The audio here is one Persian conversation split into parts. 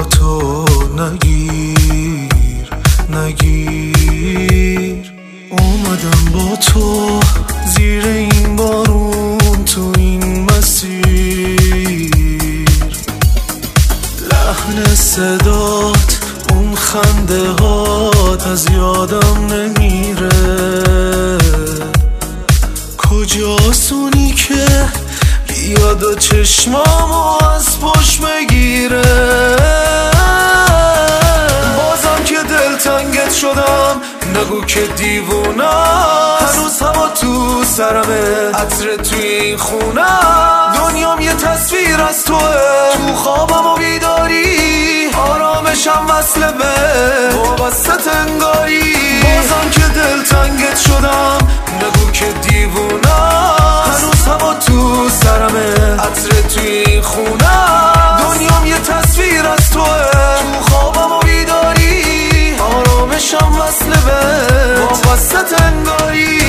تو نگیر اومدم با تو زیر این بارون تو این مسیر، لحن صدات اون خنده هات از یادم نمیره. کجاست اونی که بیاد و چشمامو از پشت بگیره؟ بازم که دلتنگت شدم نگو که دیوونم، هنوز هوا تو سرمه، عطر توی این خونم. دنیام یه تصویر از توه، تو خوابم و بیداری آرامشم وصل به وابستت انگاری. بازم که دلتنگت شدم نگو که دیوونم، هنوز هوا تو سرمه، عطر توی این خونم. دنیام یه تصویر از توه، تو خوابم و بیداری آرامشم وصل به وابستت انگاری.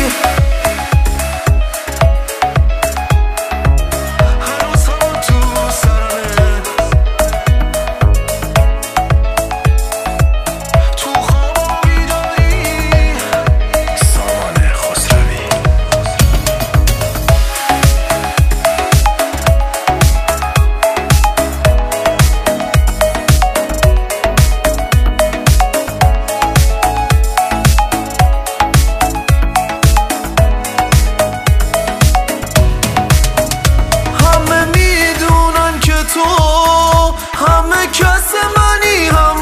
همه کس منی، هم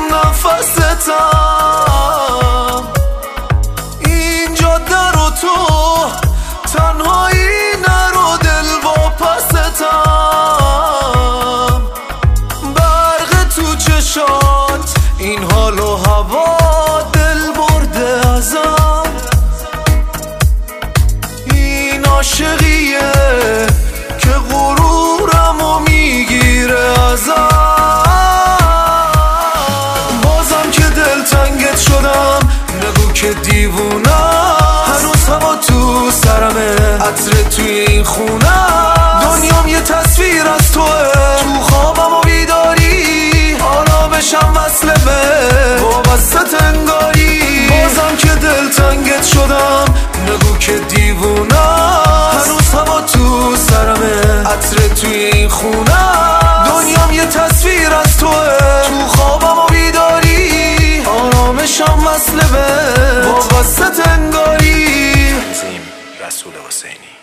نفستم اینجا در و تو تنهایی نرو دل واپستم. برق تو چشات این حال و هوا دل برده ازم، این عاشقیه که غرورمو میگیره ازم. که دیوونم، هنوز هوا تو سرمه، عطر توی این خونم. دنیام یه تصویر از توه، تو خوابم و بیداری آرامشم وصل به وابستت انگاری. بازم که دلتنگت شدم نگو که دیوونم، هنوز هوا تو سرمه، عطر توی این خونم. دنیام یه تصویر از توه، تو خوابم و بیداری آرامشم وصل به وابستت انگاری. تنظیم رسول حسینی.